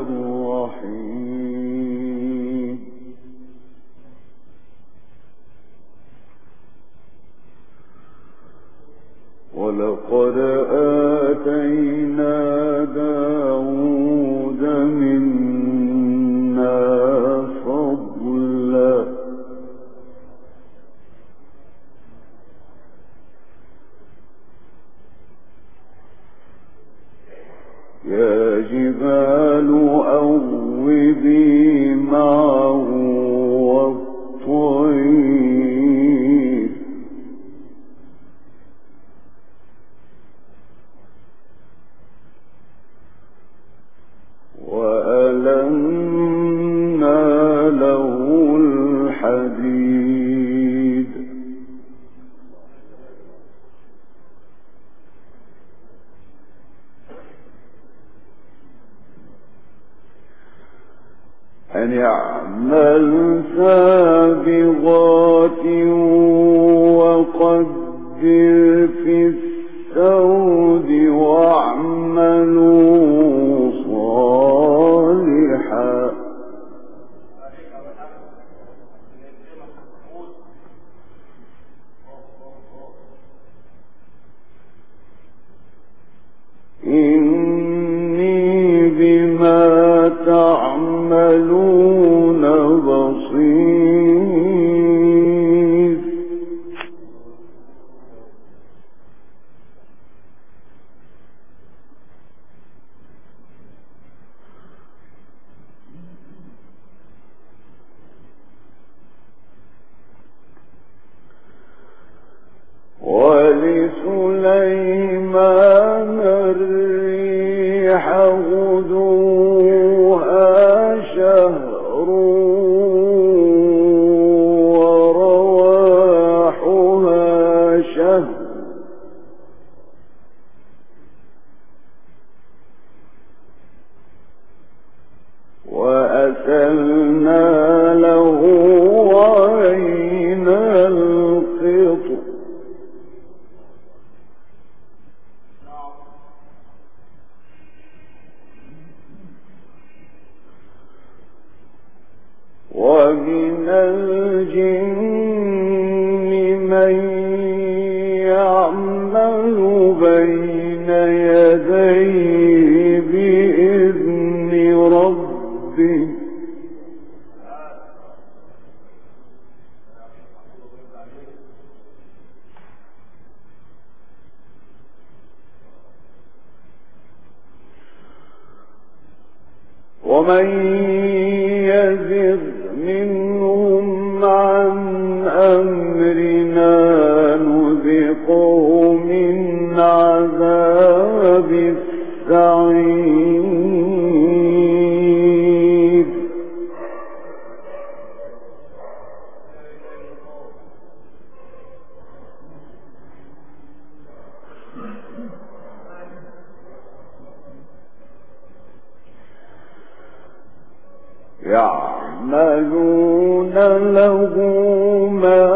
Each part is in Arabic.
الرحيم. ولقد آتينا داود منا فضلا يا جبال أوبي معه والطير وألنا له الحديد أن يعمل سابغات وقدر في السود واعملوا صالحا إني بما تعملون بصير. ولسليمان الريح غدوها شهر ورواحها شهر وأسلنا له عين القطر ومن الجن من يعمل بين يديه بإذن ربه ومن يزغ منهم عن أمرنا نذقه من عذاب السعير. يعملون له ما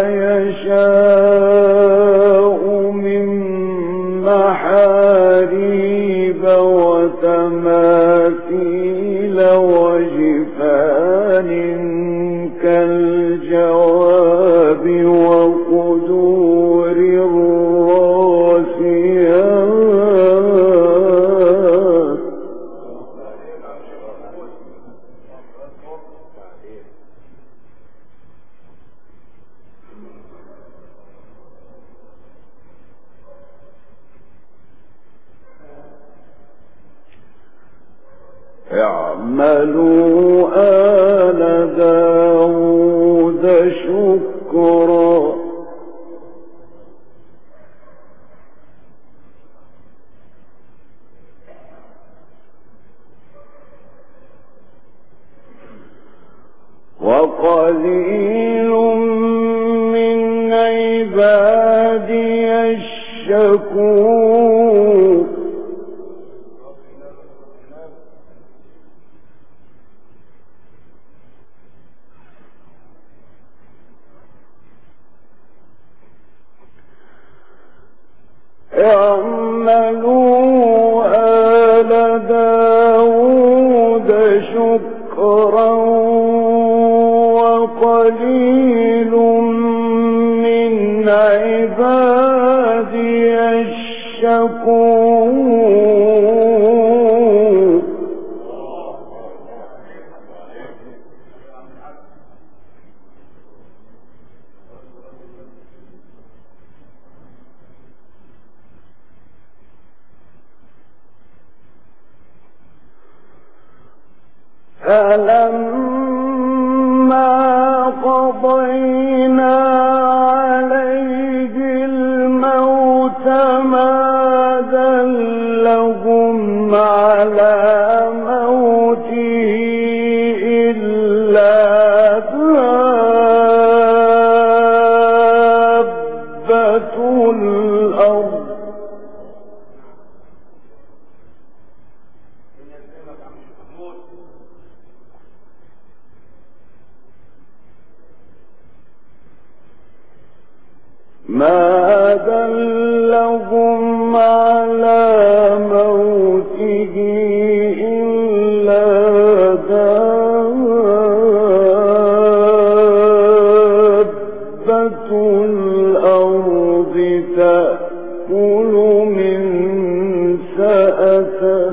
يشاء من محاريب وتماثيل وجفان كالجواب وقدور الراسيات اعملوا آل داود شكرا وقليل من عبادي الشكور. اعملوا آل داود شكرا وقليل من عبادي الشكور. فلما قضينا عليه الموت ما دلهم على موته إلا دابة الأرض ما دلهم على موته إلا دابة الأرض تأكل من سأته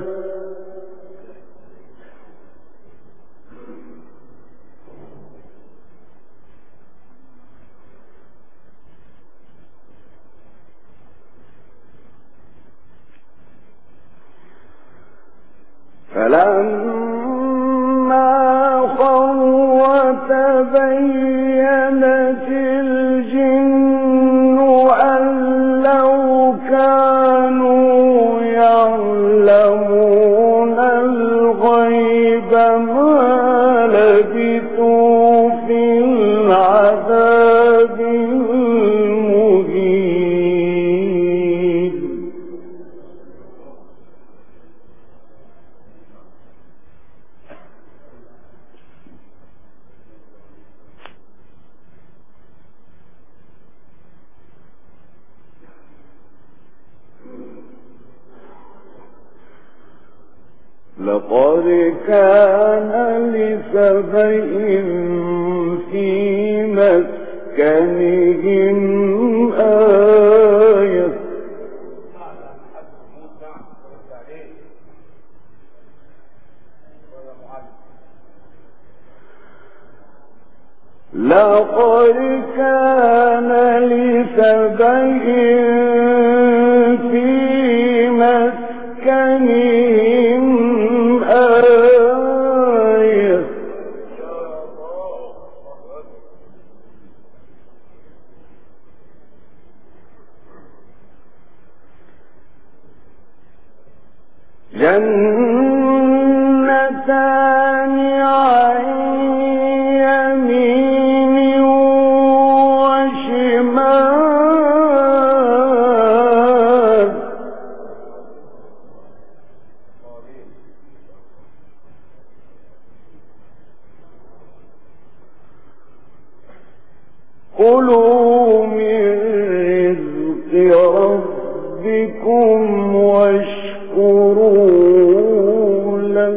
فلما خر تبينت الجن أن لو كانوا يعلمون الغيب ما لبثوا في العذاب المهين. لقد كان لسبإ في مسكنهم آية لقد كان لسبإ في مسكنهم آية جنتان عن يمين وشمال كلوا من رزق ربكم واشكروا له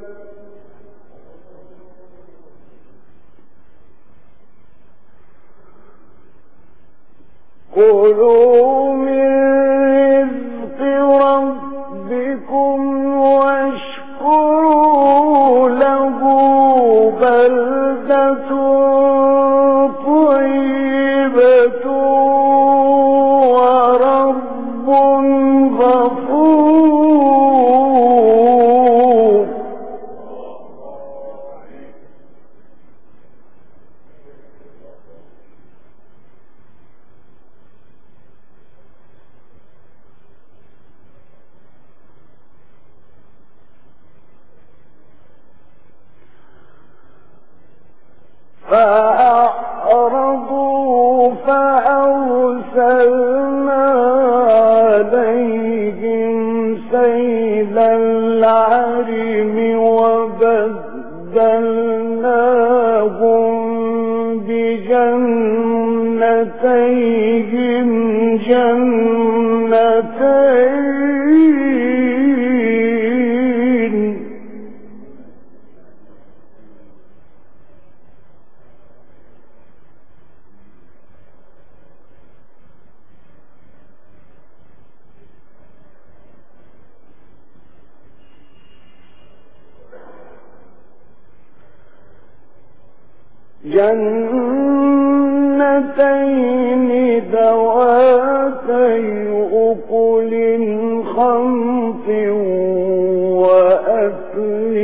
كلوا من رزق ربكم واشكروا له بلدة طيبة ورب غفور. فأعرضوا فأرسلنا عليهم سيل العرم وبدلناهم بجنتيهم جنتين جنتين ذواتي أكل خمط وأثل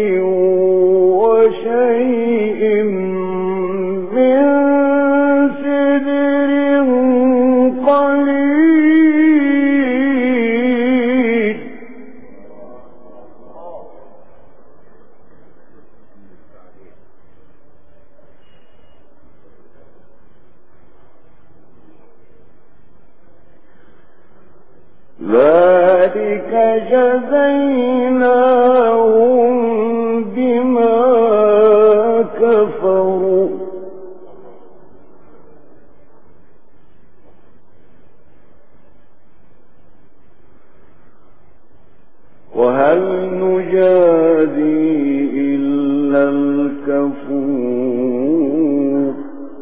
وشيء من سدر قليل. ذلك جزيناهم بما كفروا وهل نجازي إلا الكفور.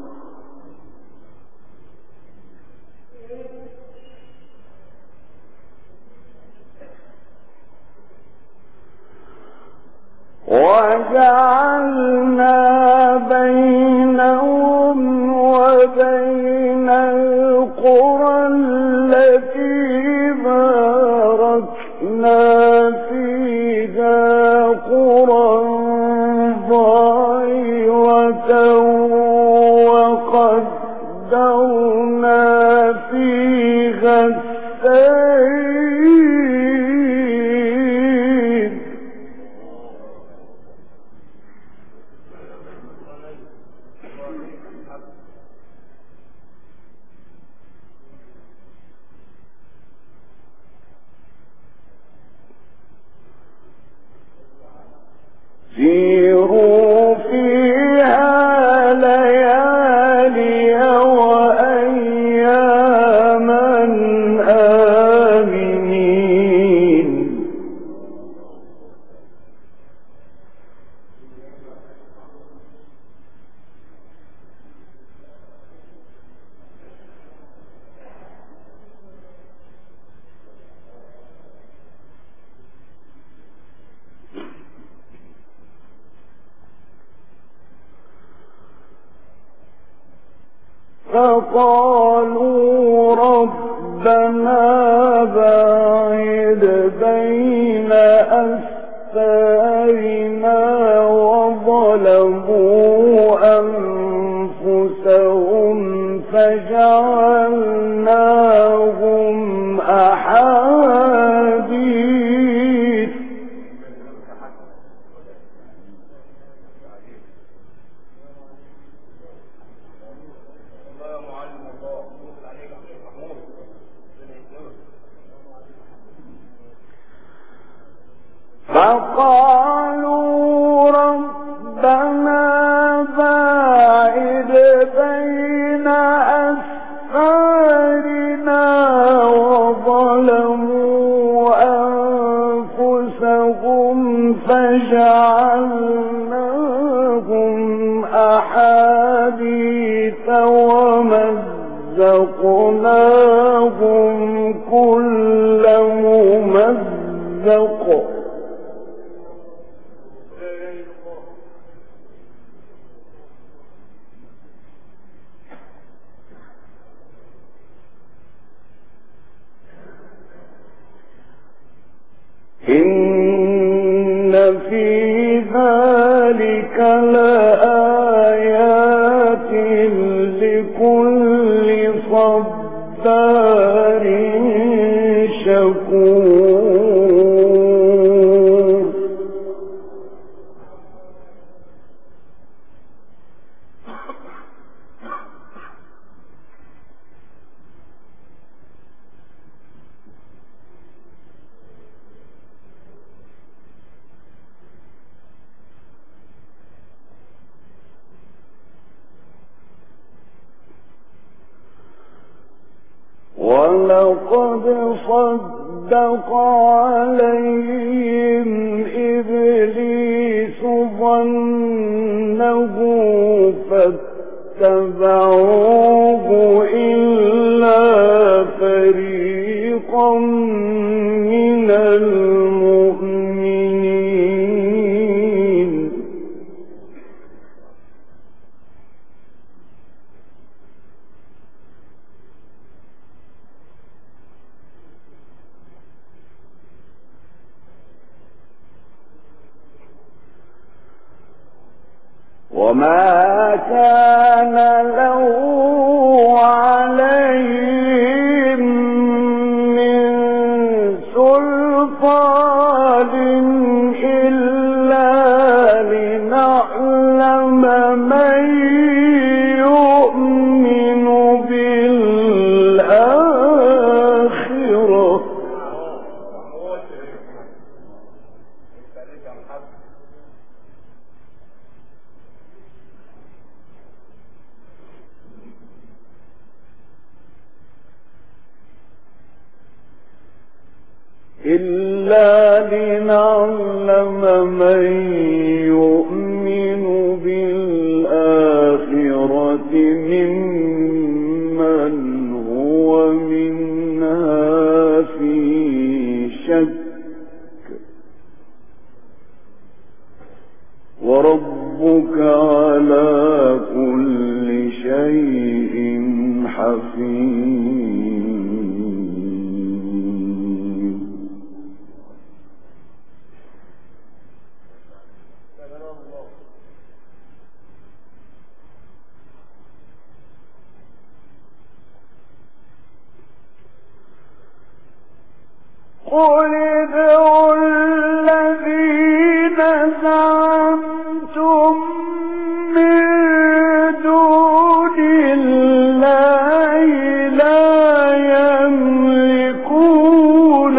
وجعلنا بينهم وبين القرى التي باركنا فيها قرى ظاهرة وقدرنا فيها السير. سيروا فيها ليالي وأياما آمنين. فقالوا ربنا باعد بين أسفارنا وظلموا أنفسهم فجعلناهم أحاديث فقالوا ربنا باعد بين أسفارنا وظلموا أنفسهم فجعلناهم أحاديث ومزقناهم كل ممزق. إن في ذلك لآيات لكل صبار شكور. ولقد صدق عليهم إبليس ظنه فاتبعوه إلا فريقا من المؤمنين. وما كان له عليهم من سلطان إلا لنعلم من يؤمن بالآخرة من يؤمن بالآخرة ممن هو منها في شك وربك على كل شيء حفيظ. قل ادعوا الذين زعمتم من دون الله لا يملكون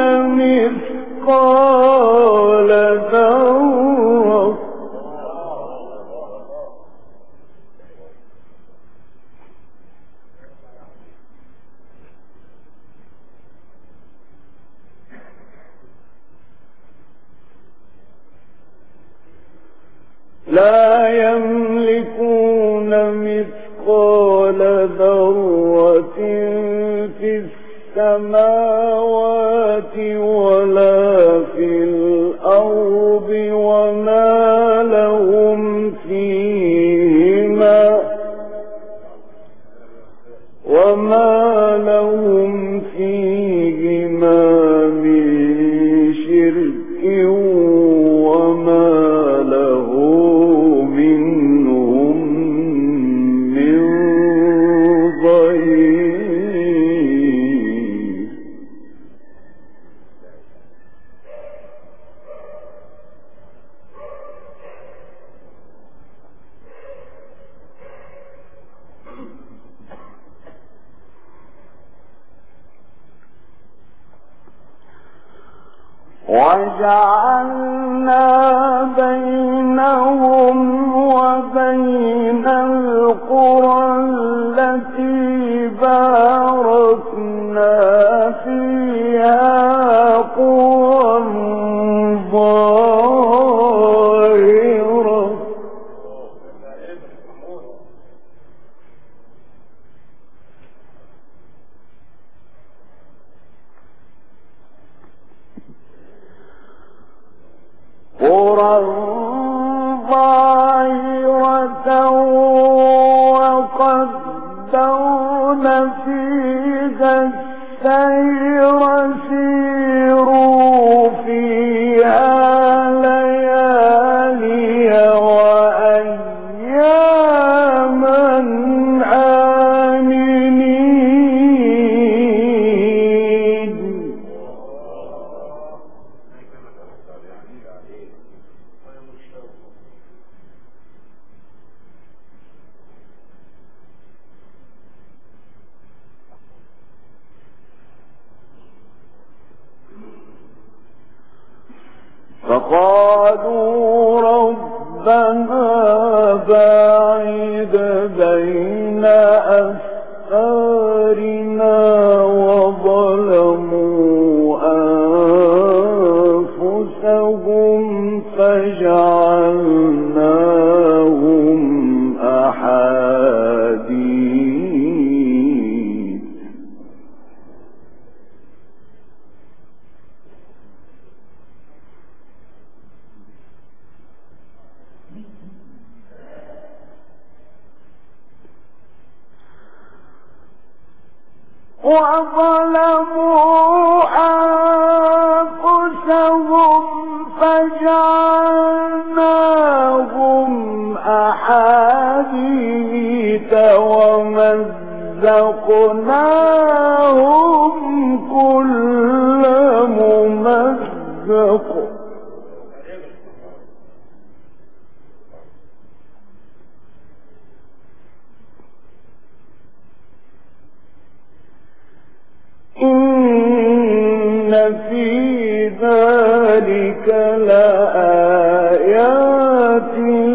مثقال ذرة في السماوات ولا في الأرض وما لهم فيهما من شرك وما له منهم من ظهير. وجعلنا بينهم وبين القرى التي باركنا فيها قرى ظاهرة وقدرنا فيها السير سيروا فيها ليالي وأياما آمنين. فقالوا ربنا باعد بين أسفارنا وظلموا أنفسهم فجعلناهم أحاديث وظلموا أنفسهم فجعلناهم أحاديث في ذلك لآيات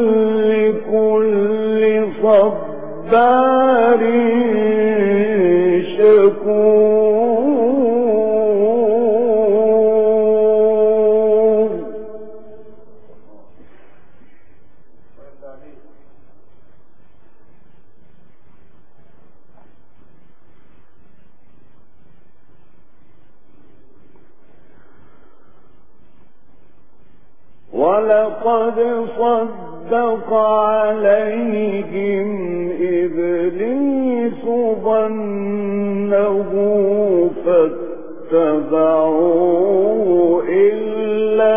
لكل صبار شكور. ولقد صدق عليهم إبليس ظنه فاتبعوه إلا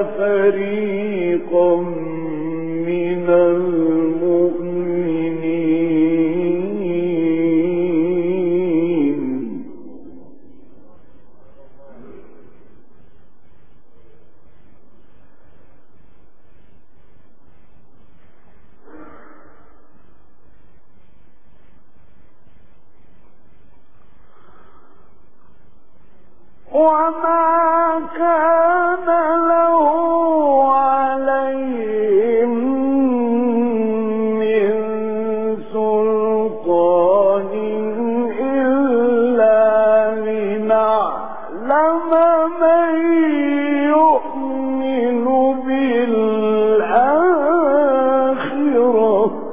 فريقا من المؤمنين. وما كان له عليهم من سلطان إلا لنعلم من يؤمن بالآخرة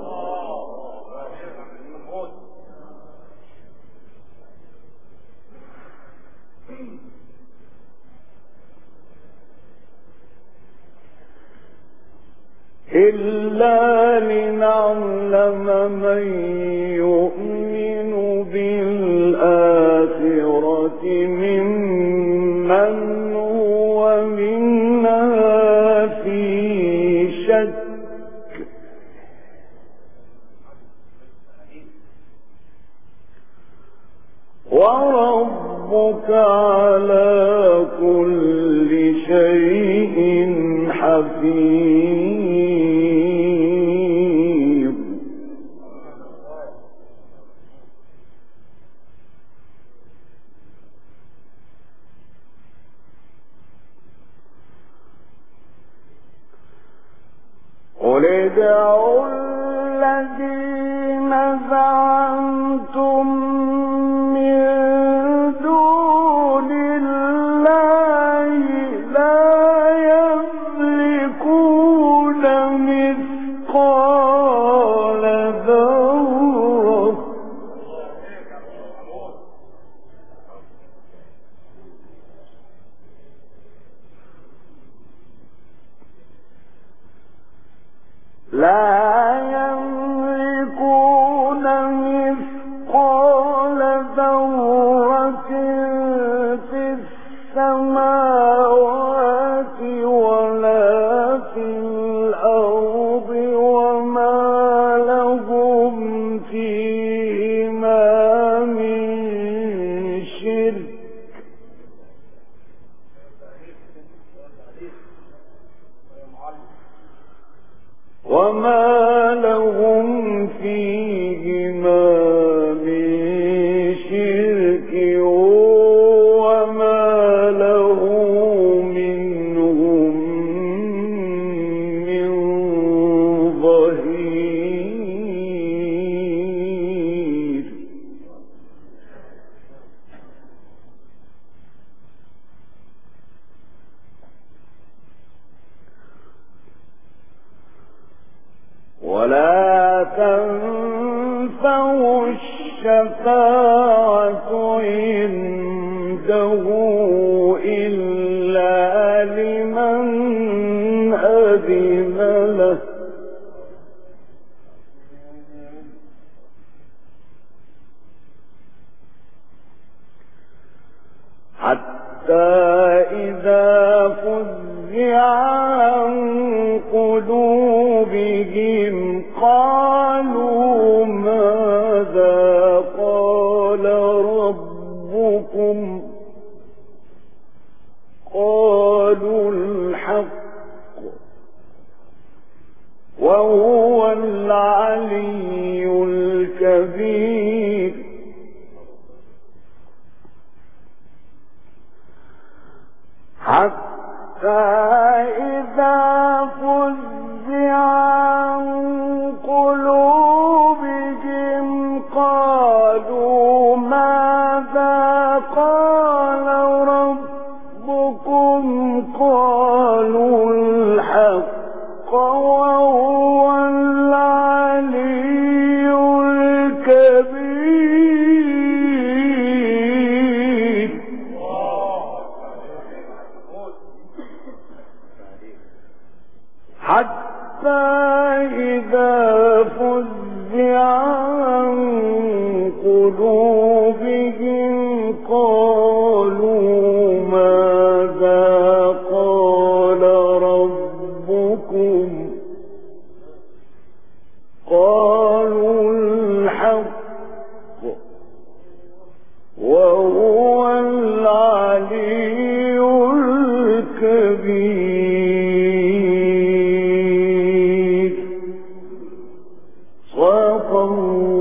من يؤمن بالآخرة ممن هو منها في شك. وربك على كل شيء حفيظ. قل ادعوا الذين زعمتم من دون الله لا يملكون مثقال ذرة في السماوات ولا في الأرض وما لهم فيهما من شرك وما له منهم من ظهير. ولا تنفع الشفاعة عنده إلا لمن أذن له حتى إذا فزع عن قلوبهم قالوا ماذا قال ربكم قالوا الحق وهو العلي الكبير. حتى إذا فزع عن قلوبهم قالوا ماذا قال ربكم قالوا الحق وهو العلي الكبير صدق الله